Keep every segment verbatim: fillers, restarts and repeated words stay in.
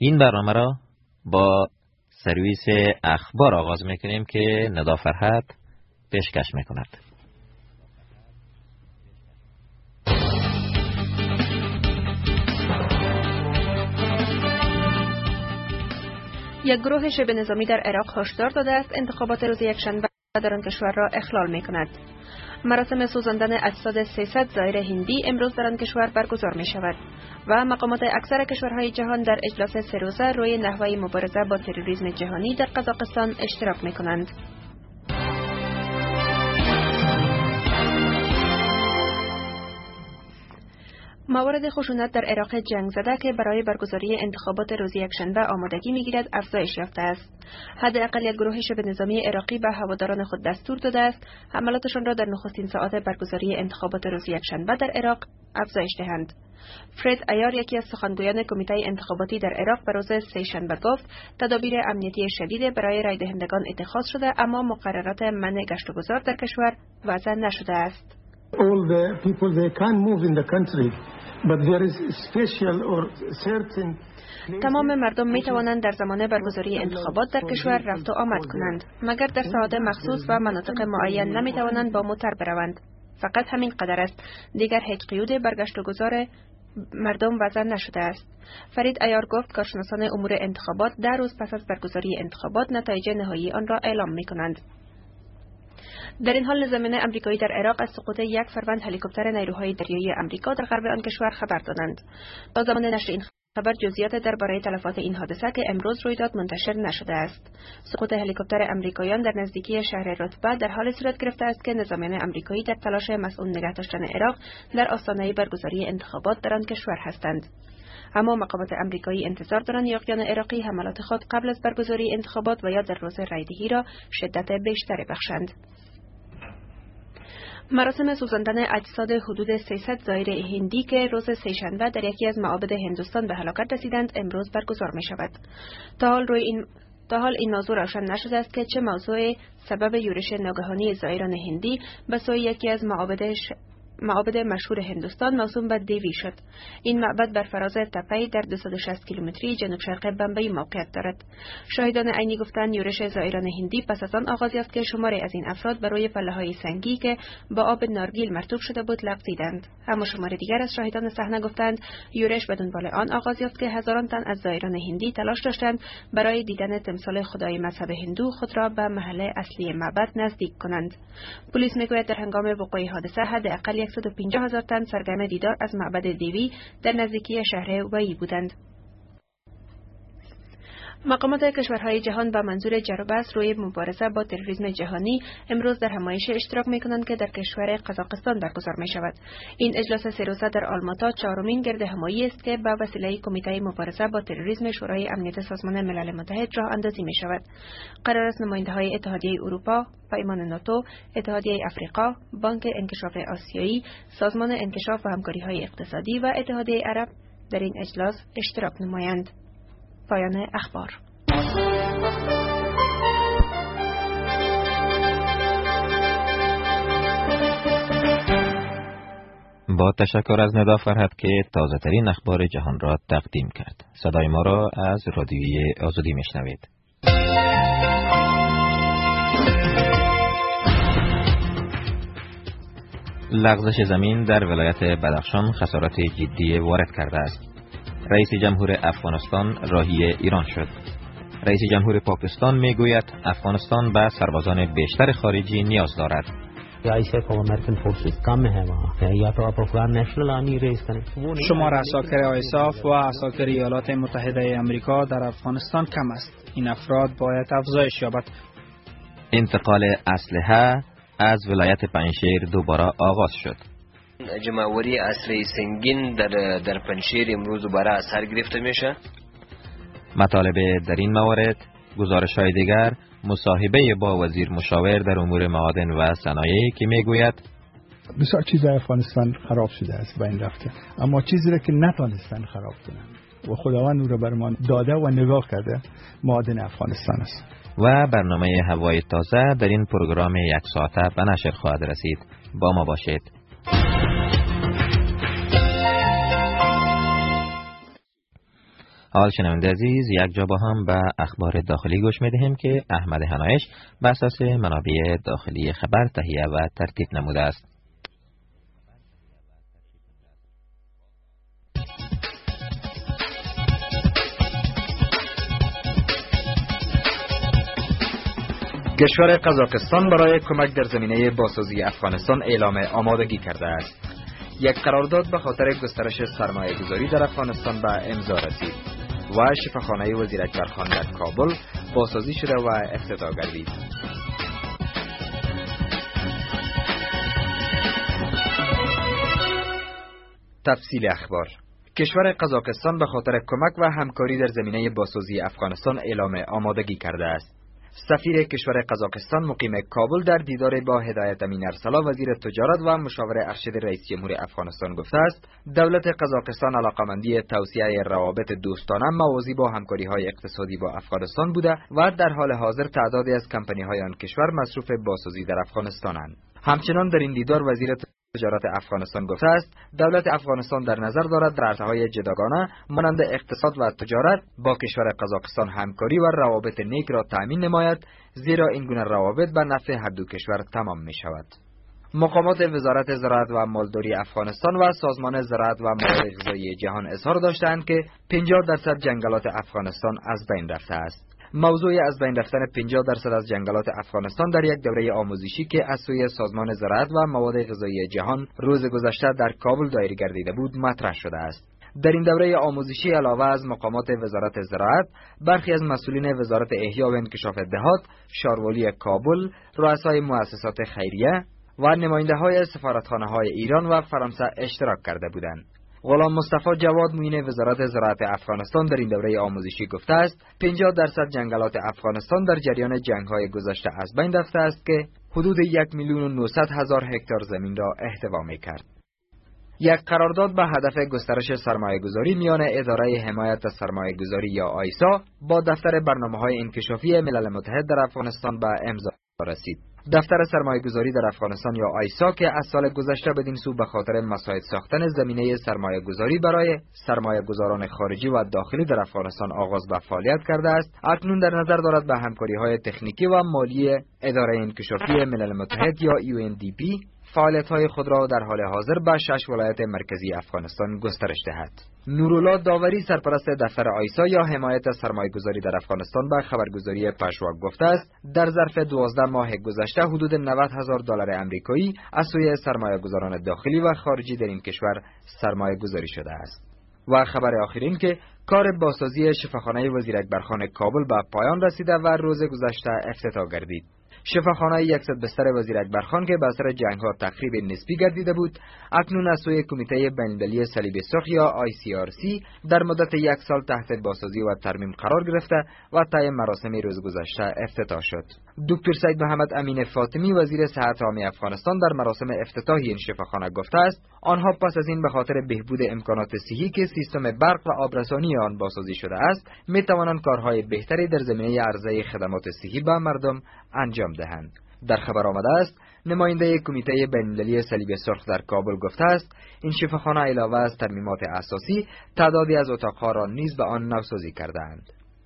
این برنامه را با سرویس اخبار آغاز میکنیم که ندا فرهاد پیشکش میکند. یک گروه شبه نظامی در عراق هشدار داده است انتخابات روز یکشنبه در آن کشور را اخلال میکند. مراسم سوزاندن اجساد سیصد زائر هندی امروز در آن کشور برگزار می شود و مقامات اکثر کشورهای جهان در اجلاس سه روزه روی نحوه مبارزه با تروریسم جهانی در قزاقستان اشتراک می کنند. موارد خشونت در عراق جنگ زده که برای برگزاری انتخابات روز یکشنبه آمادگی می‌گیرد افزایش یافته است. حداقل یک گروه شبه نظامی عراقی به هواداران خود دستور داده است حملاتشان را در نخستین ساعات برگزاری انتخابات روز یکشنبه در عراق افزایش دهند. فرید ایار، یکی از سخنگویان کمیته انتخاباتی در عراق، به روز سه‌شنبه گفت تدابیر امنیتی شدید برای رای دهندگان اتخاذ شده، اما مقررات منع گشت و گذار در کشور وضع نشده است. All the people they can move in the country, but there is special or certain. تمام مردم می توانند در زمان برگزاری انتخابات در کشور رفت و آمد کنند، مگر در ساعات مخصوص و مناطق معین نمی توانند با موتر بروند. فقط همین قدر است. دیگر هیچ قیود برگشت و گذار مردم وضع نشده است. فرید ایار گفت کارشناسان امور انتخابات در روز پس از برگزاری انتخابات نتایج نهایی آن را اعلام می کنند. در این حال نظامیان امریکایی در عراق از سقوط یک فروند هلیکوپتر نیروهای دریایی امریکا در غرب آن کشور خبر دادند. تا زمان نشر این خبر جزئیات درباره تلفات این حادثه که امروز روی داد منتشر نشده است. سقوط هلیکوپتر امریکاییان در نزدیکی شهر رتبه در حال صورت گرفته است که نظامیان امریکایی در تلاش مسئول نگه داشتن عراق در آستانه برگزاری انتخابات در آن کشور هستند. اما مقامات امریکایی انتظار دارند یاغیان عراقی حملات خود قبل از برگزاری انتخابات و یا در روز رایدهی را شدت بیشتری بخشند. مراسم سوزاندن اجساد حدود سیصد زائر هندی که روز سه‌شنبه در یکی از معابد هندوستان به هلاکت رسیدند امروز برگزار می شود. تا حال روی این تا حال این موضوع روشن نشده است که چه موضوع سبب یورش ناگهانی زائران هندی به سوی یکی از معابد معابد مشهور هندوستان موسوم به دیوی شد. این معبد بر فراز تپه‌ای در دویست و شصت کیلومتری جنوب شرق بمبئی موقعیت دارد. شاهدان عینی گفتند یورش زائران هندی پس از آن آغاز یافت که شماری از این افراد بر روی پله‌های سنگی که با آب نارگیل مرطوب شده بود لغزیدند. اما شمار دیگر از شاهدان صحنه گفتند یورش به دنبال آن آغاز یافت که هزاران تن از زائران هندی تلاش داشتند برای دیدن تمثال خدای مذهب هندو خود را به محل اصلی معبد نزدیک کنند. پلیس میگوید در هنگام وقوع حادثه حداقل صد و پنجاه هزار تن سرگرم دیدار از معبد دیوی در نزدیکی شهر وی بودند. مقامات کشورهای جهان با منظور جر و بحث روی مبارزه با تروریسم جهانی امروز در همایش اشتراک می‌کنند که در کشور قزاقستان برگزار می‌شود. این اجلاس سه روزه در آلماتا چهارمین گرد همایی است که به وسیله کمیته مبارزه با تروریسم شورای امنیت سازمان ملل متحد راه اندازی می‌شود. قرار است نماینده‌های اتحادیه اروپا، پیمان ناتو، اتحادیه افریقا، بانک انکشاف آسیایی، سازمان انکشاف و همکاری‌های اقتصادی و اتحادیه عرب در این اجلاس اشتراک نمایند. پایان اخبار. با تشکر از ندا فرهاد که تازه ترین اخبار جهان را تقدیم کرد. صدای ما را از رادیوی آزادی میشنوید. لغزش زمین در ولایت بدخشان خسارات جدی وارد کرده است. رئیس جمهور افغانستان راهی ایران شد. رئیس جمهور پاکستان میگوید افغانستان به سربازان بیشتر خارجی نیاز دارد. شمار عساکر آیساف و عساکر ایالات متحده آمریکا در افغانستان کم است. این افراد باید افزایش یابد. انتقال اسلحه از ولایت پنجشیر دوباره آغاز شد. جمعوری اسلحه سنگین در در پنجشیر امروز دوباره از سر گرفته میشه. مطالب در این موارد، گزارش های دیگر، مصاحبه با وزیر مشاور در امور معادن و صنایع که میگوید بسیار چیز در افغانستان خراب شده است و این رفته، اما چیزی را که نتانستن خراب کنند و خداوند او را برمان داده و نگاه کرده معادن افغانستان است. و برنامه هوای تازه در این پروگرام یک ساعته به نشر خواهد رسید. با ما باشید. حال شنونده عزیز، یک جا با هم به اخبار داخلی گوش می‌دهیم که احمد هنایش به اساس منابع داخلی خبر تهیه و ترتیب نموده است. کشور قزاقستان برای کمک در زمینه بازسازی افغانستان اعلام آمادگی کرده است. یک قرارداد به خاطر گسترش سرمایه گذاری در افغانستان به امضا رسید و شفاخانه وزیر اکبرخان در کابل بازسازی شده و افتتاح گردید. تفصیل اخبار: کشور قزاقستان به خاطر کمک و همکاری در زمینه بازسازی افغانستان اعلام آمادگی کرده است. سفیر کشور قزاقستان مقیم کابل در دیدار با هدایت امین ارسلا وزیر تجارت و مشاور ارشد رئیس جمهور افغانستان گفته است دولت قزاقستان علاقمندی توسعه روابط دوستانه موازی با همکاری‌های اقتصادی با افغانستان بوده و در حال حاضر تعدادی از کمپانی‌های آن کشور مصروف بازسازی در افغانستانند. همچنان در این دیدار وزیر تجارت افغانستان گفته است دولت افغانستان در نظر دارد در عرصه‌های جداگانه مانند اقتصاد و تجارت با کشور قزاقستان همکاری و روابط نیک را تأمین نماید، زیرا این گونه روابط به نفع هر دو کشور تمام می شود. مقامات وزارت زراعت و مالداری افغانستان و سازمان زراعت و مواد غذایی جهان اظهار داشتند که پنجاه درصد جنگلات افغانستان از بین رفته است. موضوع از بین رفتن پنجاه درصد از جنگلات افغانستان در یک دوره آموزشی که از سوی سازمان زراعت و مواد غذایی جهان روز گذشته در کابل دایر گردیده بود مطرح شده است. در این دوره آموزشی علاوه از مقامات وزارت زراعت، برخی از مسئولین وزارت احیا و انکشاف دهات، شاروالی کابل، رؤسای مؤسسات خیریه و نماینده‌های سفارتخانه‌های ایران و فرانسه اشتراک کرده بودند. غلام مصطفی جواد معین وزارت زراعت افغانستان در این دوره آموزشی گفته است پنجاه درصد جنگلات افغانستان در جریان جنگ‌های گذشته از بین رفته است که حدود یک میلیون و نهصد هزار هکتار زمین را احتوا می‌کرد. یک قرارداد به هدف گسترش سرمایه‌گذاری میان اداره حمایت از سرمایه‌گذاری یا آیسا با دفتر برنامه‌های انکشافی ملل متحد در افغانستان به امضا رسید. دفتر سرمایه‌گذاری در افغانستان یا آیسا که از سال گذشته بدین سو به خاطر مساعد ساختن زمینه سرمایه‌گذاری برای سرمایه‌گذاران خارجی و داخلی در افغانستان آغاز به فعالیت کرده است، اکنون در نظر دارد به همکاری‌های تکنیکی و مالی اداره انکشافی ملل متحد یا یو ان دی پی فعالیت‌های خود را در حال حاضر به شش ولایت مرکزی افغانستان گسترش دهد. نورالله داوری سرپرست دفتر آیسا یا حمایت از سرمایه‌گذاری در افغانستان به خبرگزاری پشواک گفته است در ظرف دوازده ماه گذشته حدود نود هزار دلار آمریکایی از سوی سرمایه‌گذاران داخلی و خارجی در این کشور سرمایه‌گذاری شده است. و خبر آخرین که کار بازسازی شفاخانه وزیر اکبرخان کابل به پایان رسیده و روز گذشته افتتاح گردید. شفاخانه صد بستر وزیر اکبرخان که به اثر جنگ‌ها تخریب نسبی گردیده بود، اکنون از سوی کمیته بین‌المللی صلیب سرخ یا آی سی آر سی در مدت یک سال تحت بازسازی و ترمیم قرار گرفته و طی مراسم روز گذشته افتتاح شد. دکتر سید محمد امین فاطمی وزیر صحت عامه افغانستان در مراسم افتتاح این شفاخانه گفته است آنها پس از این به خاطر بهبود امکانات صحی که سیستم برق و آبرسانی آن بازسازی شده است، می توانند کارهای بهتری در زمینه عرضه خدمات صحی به مردم انجام دهند. در خبر آمده است نماینده کمیته بین‌المللی صلیب سرخ در کابل گفته است این شفاخانه علاوه از ترمیمات اساسی تعدادی از اتاقها را نیز به آن نوسازی کرده‌اند.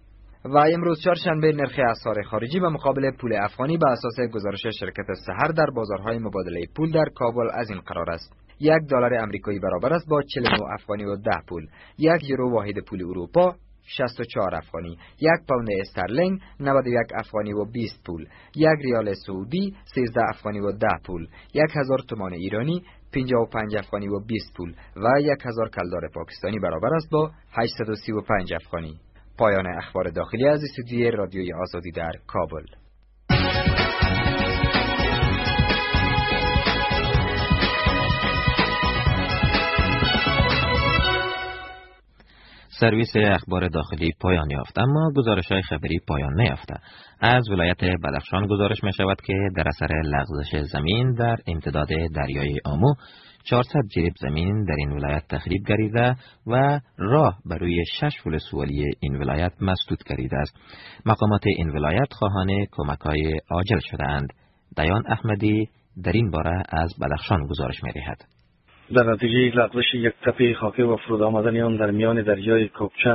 و امروز چهارشنبه نرخ اسعار خارجی به مقابل پول افغانی به اساس گزارش شرکت سحر در بازارهای مبادله پول در کابل از این قرار است: یک دلار آمریکایی برابر است با چهل و نه افغانی و ده پول، یک یورو واحد پول اروپا شصت و چهار افغانی، یک پوند استرلینگ نود و یک افغانی و بیست پول، یک ریال سعودی سیزده افغانی و ده پول، یک هزار تومان ایرانی پنجاه و پنج افغانی و بیست پول و یک هزار کلدار پاکستانی برابر است با هشتصد و سی و پنج افغانی. پایان اخبار داخلی از استودیوی رادیوی آزادی در کابل. سرویس اخبار داخلی پایان یافت، اما گزارش‌های خبری پایان نیافته. از ولایت بدخشان گزارش می شود که در اثر لغزش زمین در امتداد دریای آمو چهارصد جریب زمین در این ولایت تخریب گردیده و راه بر روی شش ولسوالی این ولایت مسدود گردیده است. مقامات این ولایت خواهان کمک‌های عاجل شده‌اند. دیان احمدی در این باره از بدخشان گزارش می‌دهد. در نتیجه لغزش یک تپه خاکی و فرود آمدن آن در میان دریای کوکچه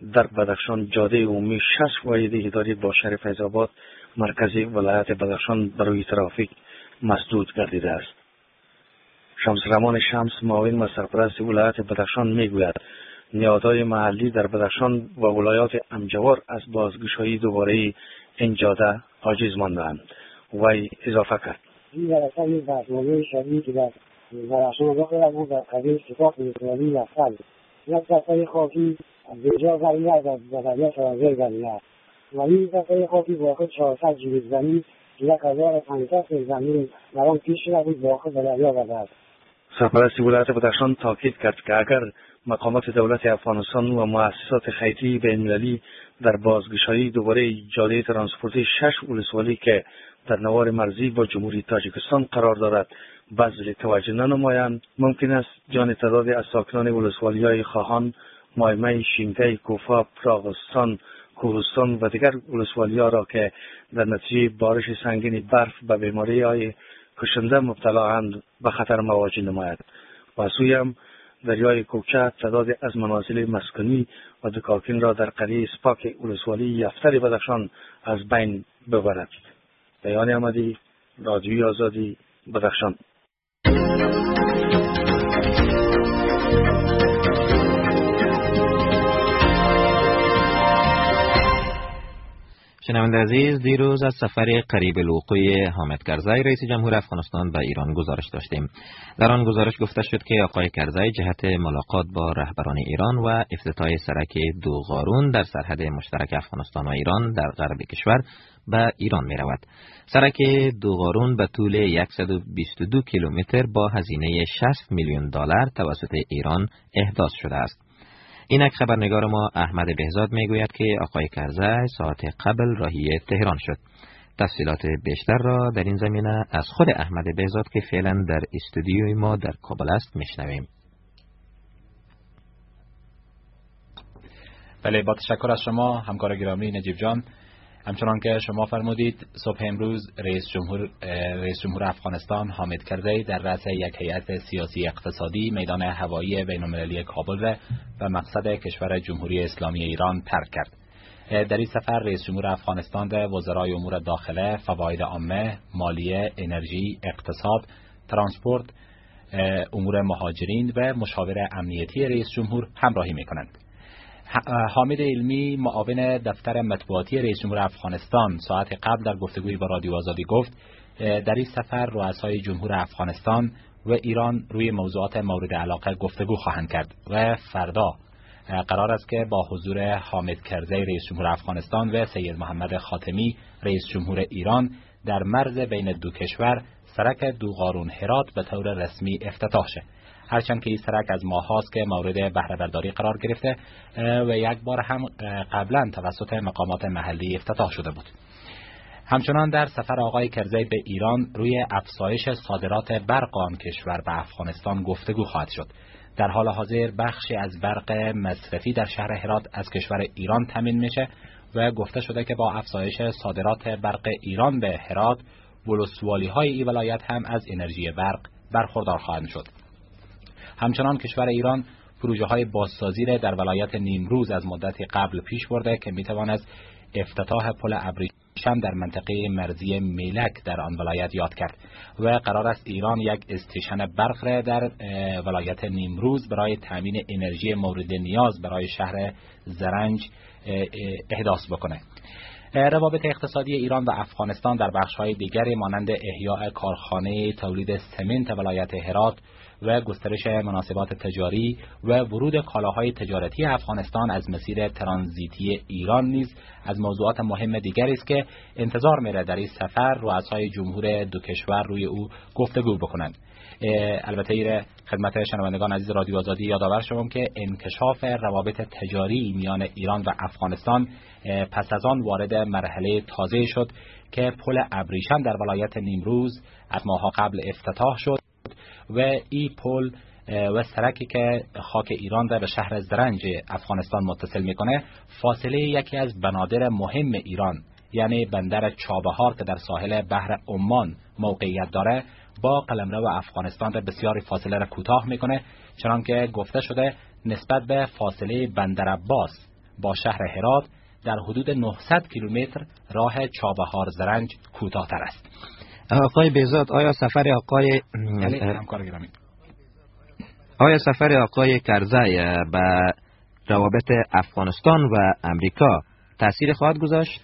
در بدخشان جاده عمومی شش واحد اداری با شهر فیض آباد مرکزی ولایت بدخشان برای ترافیک مسدود گردیده است. شمس رحمان شمس معاون و سرپرست ولایت بدخشان میگوید نهادهای محلی در بدخشان و ولایات همجوار از بازگشایی دوباره این جاده عاجز مانده‌اند. وی اضافه کرد این برای برنامه شدیدی که در بدخشان واقع بود در قبیل اتفاق می‌افتاد یافت یک دفعه خاکی به جا غریبه در بدلیت راضی گردیده است. ولی این دفعه خاکی واقع چهارصد جریب زمین یک هزار و پانصد زمین در آن پیش شده بود واقع به دریا برده است. سرپرست ولایت بدخشان تاکید کرد که اگر مقامات دولت افغانستان و مؤسسات خیریه بین‌المللی در بازگشایی دوباره جاده ترانسپورتی شش ولسوالی که در نوار مرزی با جمهوری تاجیکستان قرار دارد بذل توجه ننمایند، ممکن است جان تعداد از ساکنان ولسوالی‌های خواهان، مایمه، شینگی، کوفا، پراغستان، کوهستان و دیگر ولسوالی‌ها را که در نتیجه بارش سنگین برف به بیماری‌های کشنده مبتلااند به خطر مواجه نماید. و سوی هم دریای کوکچه تعداد از منازل مسکونی و دکاکین را در قریه سپاک ولسوالی یفتر بدخشان از بین ببرد. بیان احمدی، رادیوی آزادی، بدخشان. شنونده عزیز، دیروز از سفر قریب الوقوع حامد کرزی رئیس جمهور افغانستان به ایران گزارش داشتیم. در آن گزارش گفته شد که آقای کرزی جهت ملاقات با رهبران ایران و افتتاح سرک دوغارون در سرحد مشترک افغانستان و ایران در غرب کشور به ایران می رود. سرک دوغارون به طول صد و بیست و دو کیلومتر با هزینه شصت میلیون دلار توسط ایران احداث شده است. اینک خبرنگار ما احمد بهزاد میگوید که آقای کرزی ساعت قبل راهی تهران شد. تفصیلات بیشتر را در این زمینه از خود احمد بهزاد که فعلا در استودیوی ما در کابل است میشنویم. بله، با تشکر از شما همکار گرامی نجیب جان. همچنان که شما فرمودید، صبح امروز رئیس جمهور رئیس جمهور افغانستان حامد کرزی در رأس یک هیئت سیاسی اقتصادی میدان هوایی بین‌المللی کابل را به مقصد کشور جمهوری اسلامی ایران ترک کرد. در این سفر رئیس جمهور افغانستان به وزرای امور داخله، فواید عامه، مالیه، انرژی، اقتصاد، ترانسپورت، امور مهاجرین و مشاور امنیتی رئیس جمهور همراهی می‌کنند. حامد علمی معاون دفتر مطبوعاتی رئیس جمهور افغانستان ساعت قبل در گفتگوی با رادیو آزادی گفت در این سفر رؤسای جمهور افغانستان و ایران روی موضوعات مورد علاقه گفتگو خواهند کرد و فردا قرار است که با حضور حامد کرزی رئیس جمهور افغانستان و سید محمد خاتمی رئیس جمهور ایران در مرز بین دو کشور سرک دوغارون هرات به طور رسمی افتتاح شد. هرچند که این سرک از ماه هاست که مورد بهره برداری قرار گرفته و یک بار هم قبلا توسط مقامات محلی افتتاح شده بود. همچنان در سفر آقای کرزی به ایران روی افزایش صادرات برق آن کشور به افغانستان گفتگو خواهد شد. در حال حاضر بخشی از برق مصرفی در شهر هرات از کشور ایران تامین میشه و گفته شده که با افزایش صادرات برق ایران به هرات، ولسوالی های این ولایت هم از انرژی برق برخوردار خواهند شد. همچنان کشور ایران پروژه های بازسازی را در ولایت نیمروز از مدتی قبل پیش برده که میتواند افتتاح پل ابریشم در منطقه مرزی میلک در آن ولایت یاد کرد و قرار است ایران یک استیشن برق را در ولایت نیمروز برای تامین انرژی مورد نیاز برای شهر زرنج احداث بکنه. روابط اقتصادی ایران و افغانستان در بخش‌های دیگری مانند احیاء کارخانه تولید سمنت ولایت هرات و گسترش مناسبات تجاری و ورود کالاهای تجارتی افغانستان از مسیر ترانزیتی ایران نیز از موضوعات مهم دیگری است که انتظار میره در این سفر رؤسای جمهور دو کشور روی او گفتگو بکنند. البته ایره خدمت شنوندگان عزیز رادیو آزادی یادآور شوم که انکشاف روابط تجاری میان ایران و افغانستان پس از آن وارد مرحله تازه شد که پل ابریشم در ولایت نیمروز از ماه‌ها قبل افتتاح شد و این پل و سرکی که خاک ایران را به شهر زرنج افغانستان متصل میکنه فاصله یکی از بنادر مهم ایران یعنی بندر چابهار که در ساحل بحر عمان موقعیت داره با قلمرو افغانستان را بسیاری فاصله را کوتاه میکنه، چنانکه گفته شده نسبت به فاصله بندر عباس با شهر هرات در حدود نهصد کیلومتر راه چابهار زرنج کوتاه‌تر است. آقای بهزاد، آیا سفر آقای همکار گرامی آیا سفر آقای کرزی به روابط افغانستان و امریکا تأثیر خواهد گذاشت؟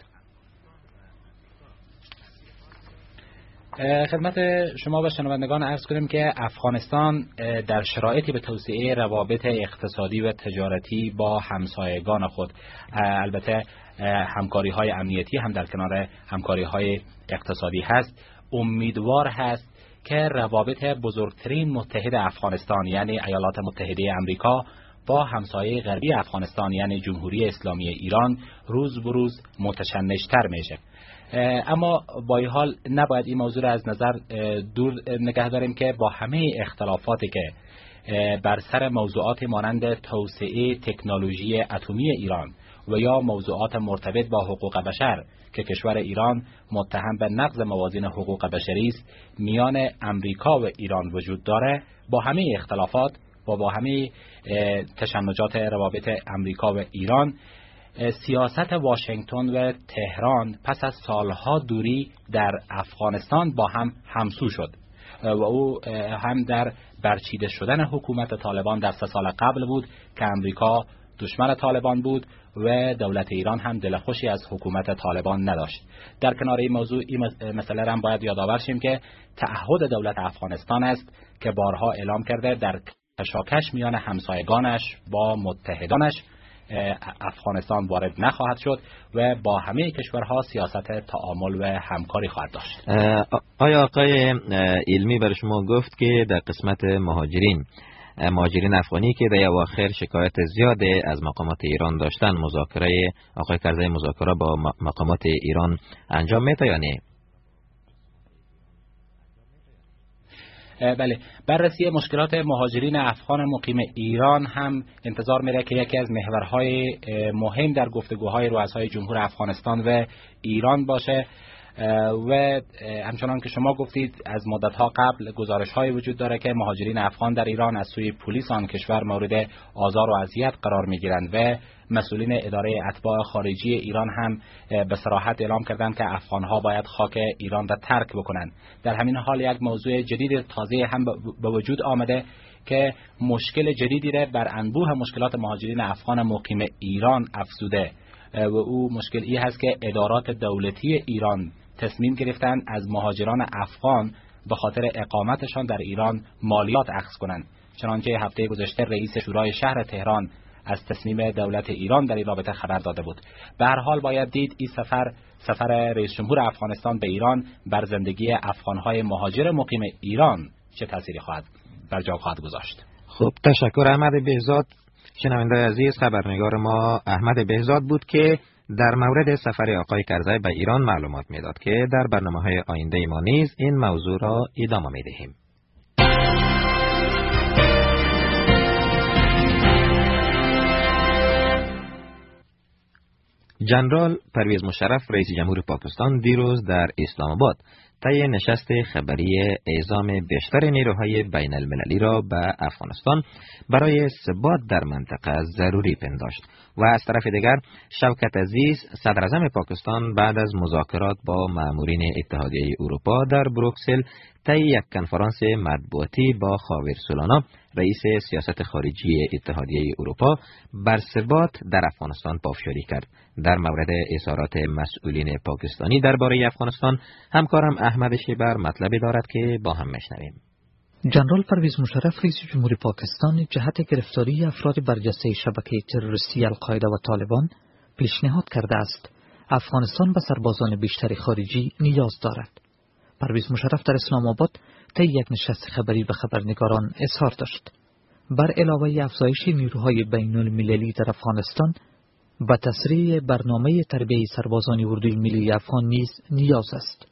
خدمت شما و شنوندگان عرض کنیم که افغانستان در شرایطی به توسعه روابط اقتصادی و تجارتی با همسایگان خود، البته همکاری های امنیتی هم در کنار همکاری های اقتصادی هست، امیدوار هست که روابط بزرگترین متحد افغانستان یعنی ایالات متحده امریکا با همسایه غربی افغانستان یعنی جمهوری اسلامی ایران روز به روز متشنج‌تر میشه. اما با این حال نباید این موضوع را از نظر دور نگه داریم که با همه اختلافاتی که بر سر موضوعات مانند توسعه تکنولوژی اتمی ایران و یا موضوعات مرتبط با حقوق بشر که کشور ایران متهم به نقض موازین حقوق بشری است میان امریکا و ایران وجود داره، با همه اختلافات و با همه تشنجات روابط امریکا و ایران، سیاست واشنگتن و تهران پس از سالها دوری در افغانستان با هم همسو شد و او هم در برچیده شدن حکومت طالبان در سه سال قبل بود که امریکا دشمن طالبان بود و دولت ایران هم دلخوشی از حکومت طالبان نداشت. در کنار این موضوع این مسئله را هم باید یادآور شیم که تعهد دولت افغانستان است که بارها اعلام کرده در کشاکش میان همسایگانش با متحدانش افغانستان وارد نخواهد شد و با همه کشورها سیاست تعامل و همکاری خواهد داشت. آیا آقای علمی بر شما گفت که در قسمت مهاجرین مهاجرین افغانی که در اواخر شکایت زیاد از مقامات ایران داشتن، مذاکره آقای کرزی مذاکره با مقامات ایران انجام میده یا نه؟ بله، بررسی مشکلات مهاجرین افغان مقیم ایران هم انتظار میره که یکی از محورهای مهم در گفتگوهای رؤسای جمهور افغانستان و ایران باشه و همچنان که شما گفتید از مدت‌ها قبل گزارش‌های وجود داره که مهاجرین افغان در ایران از سوی پلیس آن کشور مورد آزار و اذیت قرار می‌گیرند و مسئولین اداره اتباع خارجی ایران هم به صراحت اعلام کردند که افغان‌ها باید خاک ایران را ترک بکنند. در همین حال یک موضوع جدید تازه هم به وجود آمده که مشکل جدیدی را بر انبوه مشکلات مهاجرین افغان مقیم ایران افزوده و او مشکل ای هست که ادارات دولتی ایران تصمیم گرفتن از مهاجران افغان به خاطر اقامتشان در ایران مالیات اخذ کنند. چنانچه هفته گذشته رئیس شورای شهر تهران از تصمیم دولت ایران در این رابطه خبر داده بود. به هر حال باید دید این سفر سفر رئیس جمهور افغانستان به ایران بر زندگی افغانهای مهاجر مقیم ایران چه تأثیری خواهد بر جا خواهد گذاشت. خب تشکر احمد بهزاد. شنونده عزیز، خبرنگار ما احمد بهزاد بود که در مورد سفر آقای کرزی به ایران معلومات میداد که در برنامه‌های آینده ما نیز این موضوع را ادامه میدهیم. جنرال پرویز مشرف رئیس جمهور پاکستان دیروز در اسلام آباد طی نشست خبری اعزام بیشتر نیروهای بین المللی را به افغانستان برای ثبات در منطقه ضروری پنداشت و از طرف دیگر شوکت عزیز صدر اعظم پاکستان بعد از مذاکرات با مامورین اتحادیه اروپا در بروکسل طی یک کنفرانس مطبوعاتی با خاور سولانا رئیس سیاست خارجی اتحادیه اروپا بر ثبات در افغانستان پافشاری کرد. در مورد اظهارات مسئولین پاکستانی درباره افغانستان همکارم احمد شیبر مطلبی دارد که با هم میشنویم. جنرال پرویز مشرف رئیس جمهور پاکستان جهت گرفتاری افراد برجسته شبکه تروریستی القاعده و طالبان پیشنهاد کرده است افغانستان به سربازان بیشتری خارجی نیاز دارد. پرویز مشرف در اسلام آباد طی یک نشست خبری به خبرنگاران اظهار داشت. بر علاوه افزایش نیروهای بین المللی در افغانستان به تسریع برنامه تربیت سربازان اردوی ملی افغان نیز نیاز است.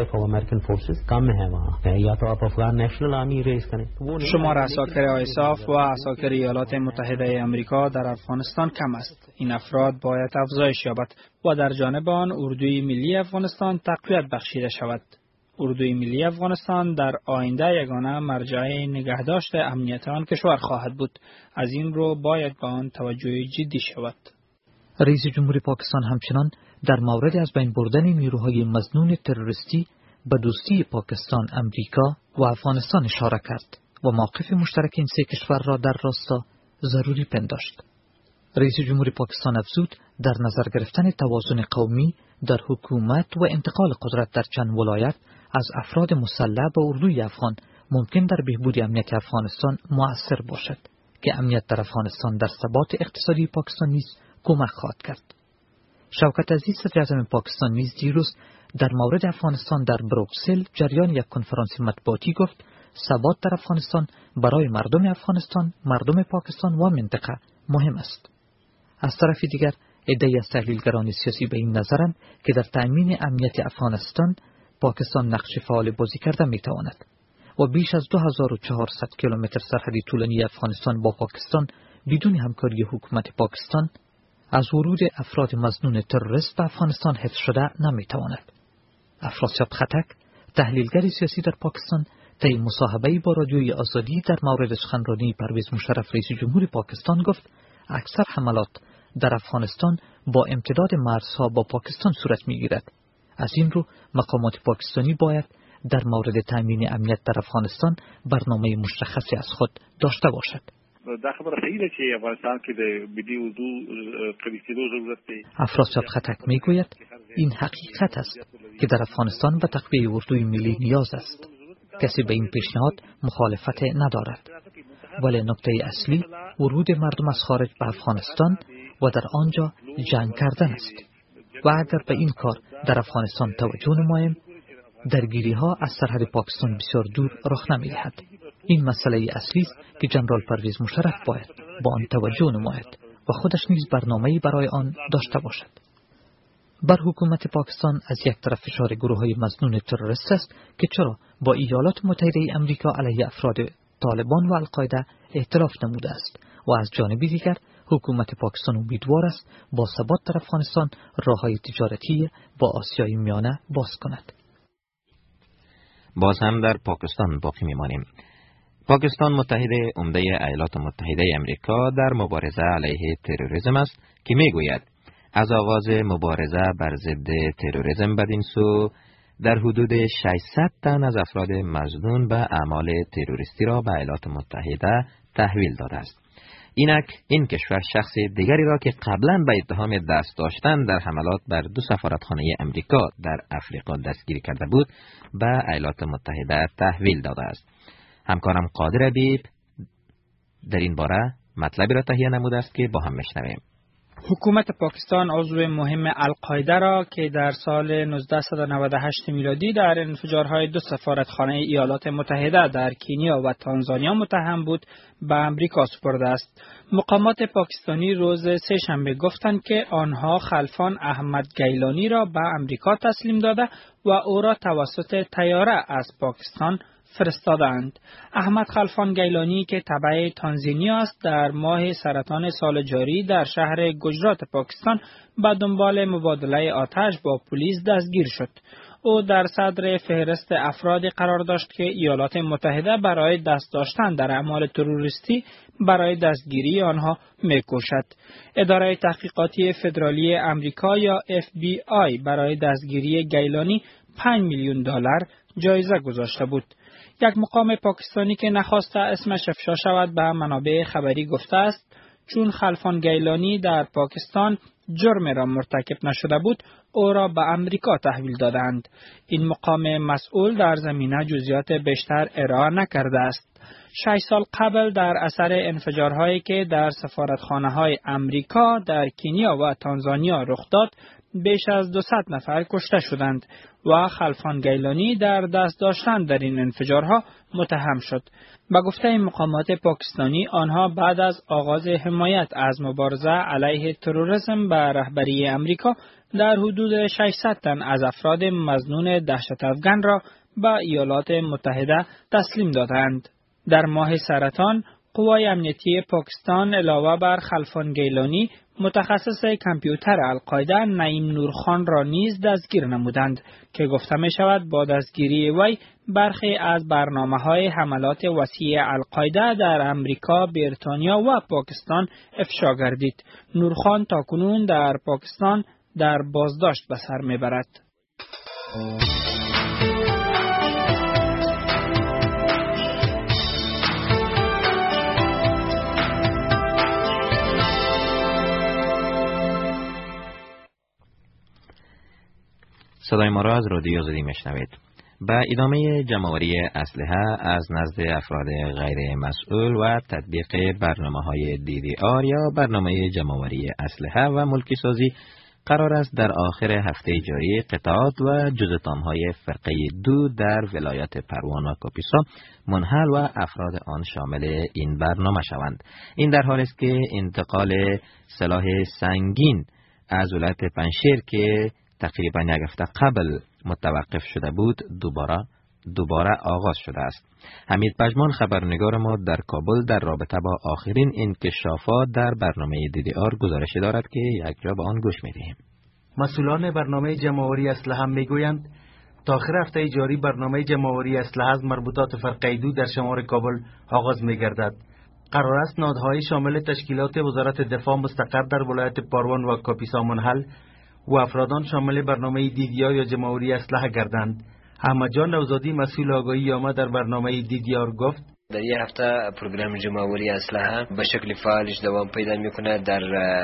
شمار عساکر آیساف و عساکر ایالات متحده امریکا در افغانستان کم است. این افراد باید افزایش یابد و در جانب آن اردوی ملی افغانستان تقویت بخشیده شود. اردوی ملی افغانستان در آینده یگانه مرجع نگهداشت امنیت آن کشور خواهد بود. از این رو باید به آن توجه جدی شود. رئیس جمهور پاکستان همچنان در مورد از بین بردن نیروهای مظنون تروریستی به دوستی پاکستان، امریکا و افغانستان اشاره کرد و موقف مشترک این سه کشور را در راستا ضروری پنداشت. رئیس جمهور پاکستان افزود در نظر گرفتن توازن قومی در حکومت و انتقال قدرت در چند ولایت از افراد مسلح به اردوی افغان ممکن در بهبود امنیت افغانستان مؤثر باشد که امنیت در افغانستان در ثبات اقتصادی پاکستان نیز کمک خواهد کرد. شوکت عزیز صدر اعظم پاکستان نیز دیروز در مورد افغانستان در بروکسل جریان یک کنفرانس مطبوعاتی گفت ثبات در افغانستان برای مردم افغانستان، مردم پاکستان و منطقه مهم است. از طرف دیگر عده‌ای از تحلیلگران سیاسی به این نظرند که در تأمین امنیت افغانستان پاکستان نقش فعال بازی کرده میتواند و بیش از دو هزار و چهارصد کیلومتر سرحدی طولانی افغانستان با پاکستان بدون همکاری حکومت پاکستان از ورود افراد مظنون تروریست به افغانستان حفظ شده نمیتواند. افراسیاب خټک، تحلیلگر سیاسی در پاکستان، طی مصاحبه‌ای با رادیوی آزادی در مورد سخنرانی پرویز مشرف رئیس جمهور پاکستان گفت اکثر حملات در افغانستان با امتداد مرزها با پاکستان صورت میگیرد. از این رو مقامات پاکستانی باید در مورد تامین امنیت در افغانستان برنامه مشخصی از خود داشته باشد. دا خبره صحیح ده چې افغانستان کې د ملي اردو قوي کېدو ضرورت دی. افراسیاب خټک میگوید این حقیقت است که در افغانستان به تقویت اردوی ملی نیاز است. کسی به این پیشنهاد مخالفت ندارد. ولی نکته اصلی ورود مردم از خارج به افغانستان و در آنجا جنگ کردن است. و اگر به این کار در افغانستان توجه نماییم، درگیری ها از سرحد پاکستان بسیار دور رخ نمی‌دهد. این مسئله اصلی است که جنرال پرویز مشرف باید با آن توجه نماید و خودش نیز برنامه‌ای برای آن داشته باشد. بر حکومت پاکستان از یک طرف فشار گروه‌های مظنون تروریست است که چرا با ایالات متحده امریکا علیه افراد طالبان و القاعده ائتلاف نموده است و از جانب دیگر حکومت پاکستان امیدوار است با ثبات در افغانستان راه‌های تجارتی با آسیای میانه باز کند. باز هم در پاکستان باقی میمانیم. پاکستان متحد عمده ایالات متحده امریکا در مبارزه علیه تروریسم است که میگوید از آغاز مبارزه بر ضد تروریسم بدین سو در حدود ششصد تن از افراد مظنون به اعمال تروریستی را به ایالات متحده تحویل داده است. اینک این کشور شخص دیگری را که قبلا به اتهام دست داشتن در حملات بر دو سفارتخانه امریکا در افریقا دستگیری کرده بود به ایالات متحده تحویل داده است. همکارم قادر حبیب در این باره مطلبی را تهیه نموده است که با هم میشنویم. حکومت پاکستان عضو مهم القاعده را که در سال نوزده نود و هشت میلادی در انفجارهای دو سفارتخانه ایالات متحده در کنیا و تانزانیا متهم بود به امریکا سپرده است. مقامات پاکستانی روز سه شنبه گفتند که آنها خلفان احمد گیلانی را به امریکا تسلیم داده و او را توسط طیاره از پاکستان فرستادند. احمد خلفان گیلانی که تبع تانزانیا است در ماه سرطان سال جاری در شهر گجرات پاکستان به دنبال مبادله آتش با پلیس دستگیر شد. او در صدر فهرست افرادی قرار داشت که ایالات متحده برای دست داشتن در اعمال تروریستی برای دستگیری آنها می‌کوشد. اداره تحقیقاتی فدرالی امریکا یا اف بی آی برای دستگیری گیلانی پنج میلیون دلار جایزه گذاشته بود. یک مقام پاکستانی که نخواسته اسمش افشا شود به منابع خبری گفته است چون خلفان گیلانی در پاکستان جرم را مرتکب نشده بود او را به امریکا تحویل دادند. این مقام مسئول در زمینه جزئیات بیشتر ارائه نکرده است. شش سال قبل در اثر انفجارهایی که در سفارتخانه‌های امریکا در کنیا و تانزانیا رخ داد بیش از دویست نفر کشته شدند و خلفان گیلانی در دست داشتن در این انفجارها متهم شد. به گفته مقامات پاکستانی آنها بعد از آغاز حمایت از مبارزه علیه تروریسم به رهبری امریکا در حدود ششصد تن از افراد مظنون دهشت افغان را به ایالات متحده تسلیم دادند. در ماه سرطان قوای امنیتی پاکستان علاوه بر خلفان گیلانی متخصص کامپیوتر القاعده نعیم نورخان را نیز دستگیر نمودند که گفته می شود با دستگیری وی برخی از برنامه‌های حملات وسیع القاعده در امریکا، بریتانیا و پاکستان افشا گردید. نورخان تاکنون در پاکستان در بازداشت به سر میبرد. صدای ما را از رادیو آزادی میشنوید. به ادامه جمع‌آوری اسلحه از نزد افراد غیر مسئول و تطبیق برنامه‌های دی دی آر یا برنامه جمع‌آوری اسلحه و ملکی سازی قرار است در آخر هفته جاری قطعات و جزءتان‌های فرقه دو در ولایت پروان و کاپیسا منحل و افراد آن شامل این برنامه شوند. این در حالی است که انتقال سلاح سنگین از ولایت پنجشیر که تقریبا یک هفته قبل متوقف شده بود دوباره دوباره آغاز شده است. حمید پژمان خبرنگار ما در کابل در رابطه با آخرین انکشافات در برنامه دی دی آر گزارشی دارد که یک جا به آن گوش می‌دهیم. مسئولان برنامه جمع‌آوری اسلحه میگویند تا آخر هفته جاری برنامه جمع‌آوری اسلحه از مربوطات فرقه دو در شمال کابل آغاز می‌گردد. قرار است نهادهای شامل تشکیلات وزارت دفاع مستقر در ولایت پروان و کاپیسا منحل و افرادان شامل برنامه دی دی آر یا جمع‌آوری اسلحه گردند. احمد جان نوزادی مسئول آگاهی عامه در برنامه دی دی آر گفت در این هفته پروگرام جمع‌آوری اسلحه به شکل فعالش دوام پیدا میکنه در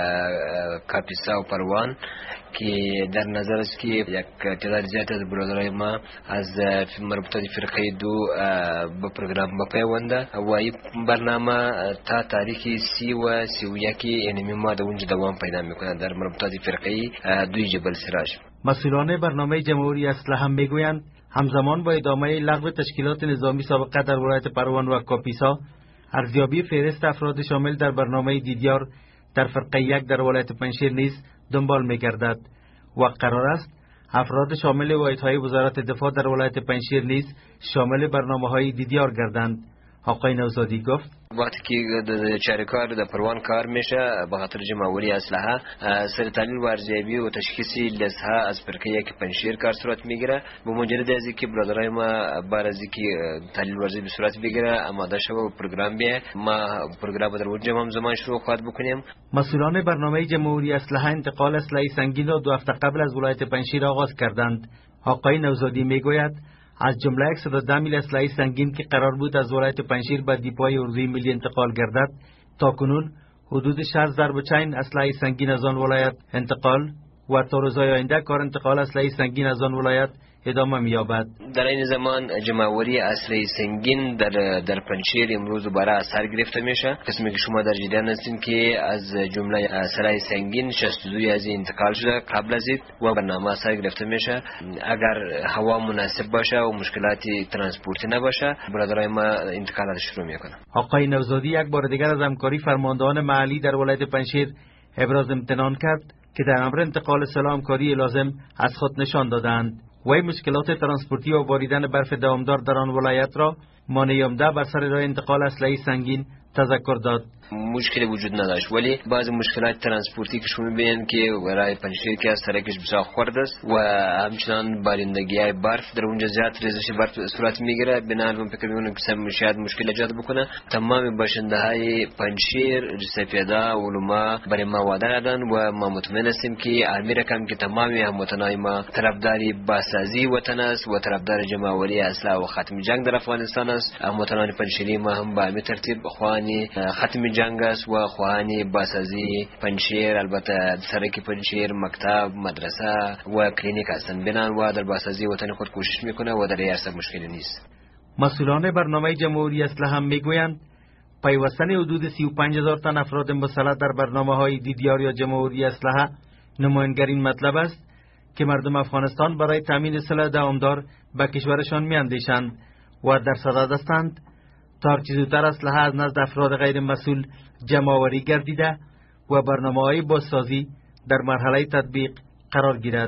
کاپیسا و پروان که در نظر است که یک تعداد زیاد از برادرای ما از مربوطات فرقه دو به پروگرام بپیونده و این برنامه تا تاریخ سی و سی و یکی یعنی ما در اونجا دوام پیدا میکنه در مربوطات فرقه دوی جبل سراج. مسئولان برنامه جمع‌آوری اسلحه میگویند همزمان با ادامه لغو تشکیلات نظامی سابقه در ولایت پروان و کاپیسا، ارزیابی فهرست افراد شامل در برنامه دی دی آر در فرقه یک در ولایت پنجشیر نیز دنبال می‌گردد و قرار است افراد شامل واحدهای وزارت دفاع در ولایت پنجشیر نیز شامل برنامه‌های دی دی آر گردند. آقای نوزادی گفت وقتی که چارکار در پروان کار میشه به خاطر جمع‌آوری اسلحه سر تحلیل و ارزیابی و تشخیص لسها از فرقه یک پنجشیر کار صورت میگیره. به مجرد از اینکه برادرای ما بر از اینکه تحلیل ورزی به صورت بگیره آماده شده و پروگرام بیه ما پروگرام در اونجا هم زمان شروع خواهد بکنیم. مسئولان برنامه جمع‌آوری اسلحه انتقال اسلحه سنگین را دو هفته قبل از ولایت پنجشیر آغاز کردند. آقای نوزادی میگوید از جمله صد و ده میل اسلحه سنگین که قرار بود از ولایت پنجشیر به دیپای اردوی ملی انتقال گردد تاکنون حدود شصت ضرب چین اسلحه سنگین از آن ولایت انتقال و تا روزهای آینده کار انتقال اسلحه سنگین از آن ولایت ادامه می‌یابد. در این زمان جمع‌آوری اسلحه سنگین در در پنجشیر امروز دوباره از سر گرفته میشه. قسمی که شما در جریان هستین که از جمله اسلحه سنگین شصت و دو از این انتقال شده قبل از این و برنامه از سر گرفته میشه. اگر هوا مناسب باشه و مشکلاتی ترانسپورتی نباشه برادرای ما انتقالات شروع میکنه. آقای نوزادی یک بار دیگر از همکاری فرماندهان محلی در ولایت پنجشیر ابراز امتنان کرد که در امر انتقال سلاح همکاری لازم از خود نشان دادند. وی مشکلات ترانسپورتی و باریدن برف دوامدار در آن ولایت را مانع عمده بر سر راه انتقال اسلحه سنگین تذکر داد. مشکلی وجود نداشت ولی بعضی مشکلات ترانسپورتی که شما می‌بینید که راه پنجشیر که از سرکش بسیار خرد است و همچنان بارندگی برف در اونجا زیاد ریزش برف صورت میگیره بنابراین فکر می‌کنم که شاید مشکل ایجاد بکنه. تمام باشنده‌های پنجشیر سپیدا علما برای ما وعده دادن و ما مطمئن هستیم که امیر کم که تمامی هموطنان ما طرفداری بازسازی وطن است و طرفدار جمع‌آوری اسلحه و ختم جنگ در افغانستان است. هموطنان پنجشیری ما هم به همین ترتیب خواهانی ختم جنگ است و خواهانی بازسازی پنجشیر البته سرک پنجشیر مکتب مدرسه و کلینیک هستند بنان و در بازسازی وطن خود کوشش میکنه و در ریاست مشکلی نیست. مسئولان برنامه جمع‌آوری اسلحه هم میگویند پیوستن حدود سی و پنج هزار تن افراد مسلح در برنامه‌های دی دی آر یا جمع‌آوری اسلحه نمایانگر این مطلب است که مردم افغانستان برای تامین سلاح دوامدار به کشورشان میاندیشند و در صدد هستند تا هرچه زودتر اسلحه از نزد افراد غیر مسئول جمع‌آوری گردیده و برنامه‌های بازسازی در مرحله تطبیق قرار گیرد.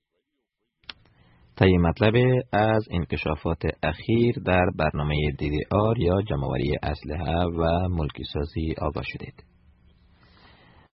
طی مطلب از انکشافات اخیر در برنامه دی دی آر یا جمع‌آوری اسلحه و ملکی سازی آگاه شدید.